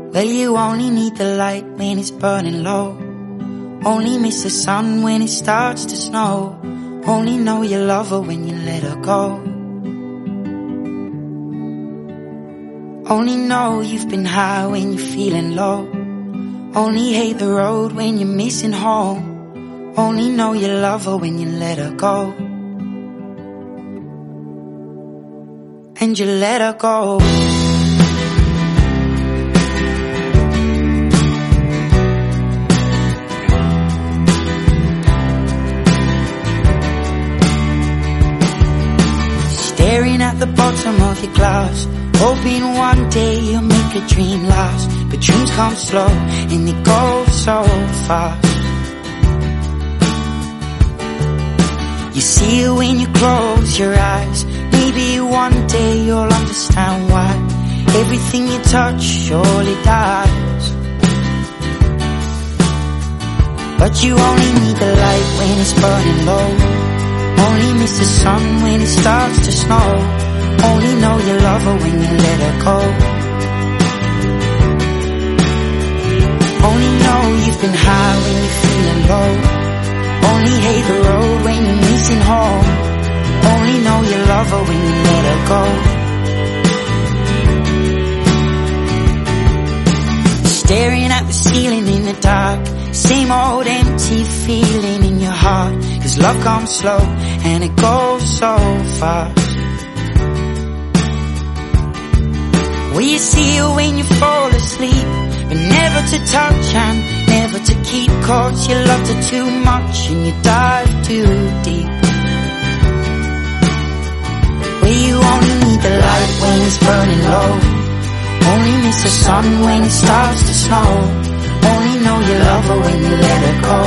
Well, you only need the light when it's burning low. Only miss the sun when it starts to snow. Only know you love her when you let her go. Only know you've been high when you're feeling low. Only hate the road when you're missing home. Only know you love her when you let her go. And you let her go. Staring at the bottom of your glass, hoping one day you'll make a dream last. But dreams come slow and they go so fast. You see it when you close your eyes. Maybe one day you'll understand why everything you touch surely dies. But you only need the light when it's burning low. Only miss the sun when it starts to snow. Only know you love her when you let her go. Only know you've been high when you're feeling low. Only hate the road when you're missing home. Only know you love her when you let her go. Staring at the ceiling in the dark, same old empty feeling in your heart. 'Cause love comes slow and it goes so fast. Well, you see her when you fall asleep, but never to touch and never to keep. 'Cause you loved her too much and you dive too deep. Well, you only need the light when it's burning low. Only miss the sun when it starts to snow. Only know you love her when you let her go.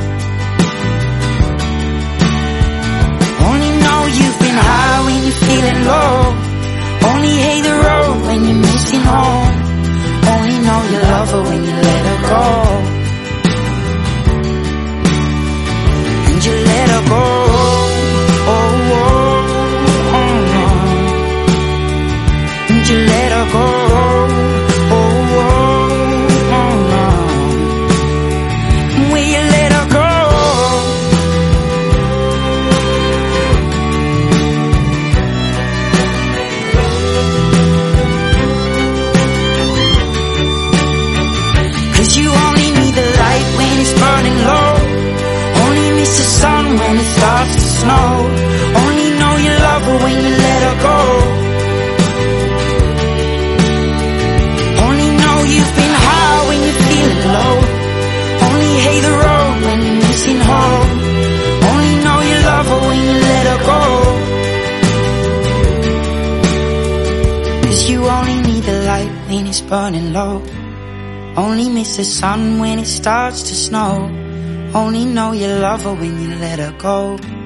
Only know you've been high when you're feeling low. Only hate the road when you're missing home. Only know you love her when you let her go. And you let her go. Oh, oh, oh, oh. And you let her go. Oh, oh, oh, oh. Will you let her go? 'Cause you only need the light when it's burning low. Only miss the sun when it starts to snow. Only know you love her when you let her go. Only know you've been high when you're feeling low. Only hate the road when you're missing home. Only know you love her when you let her go. 'Cause you only need the light when it's burning low. Only miss the sun when it starts to snow. Only know you love her when you let her go.